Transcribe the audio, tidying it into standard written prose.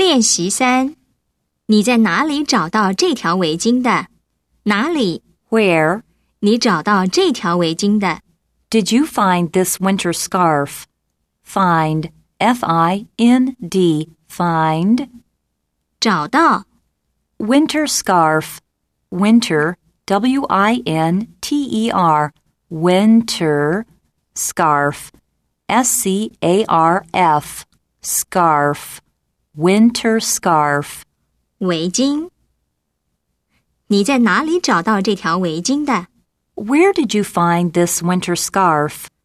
练习3，你在哪里找到这条围巾的？哪里 Where 你找到这条围巾的？ did you find this winter scarf? Find, F-I-N-D, find. 找到 Winter scarf, winter, W-I-N-T-E-R, winter, scarf, S-C-A-R-F, scarf, winter scarf. 围巾。你在哪里找到这条围巾的？ Where did you find this winter scarf?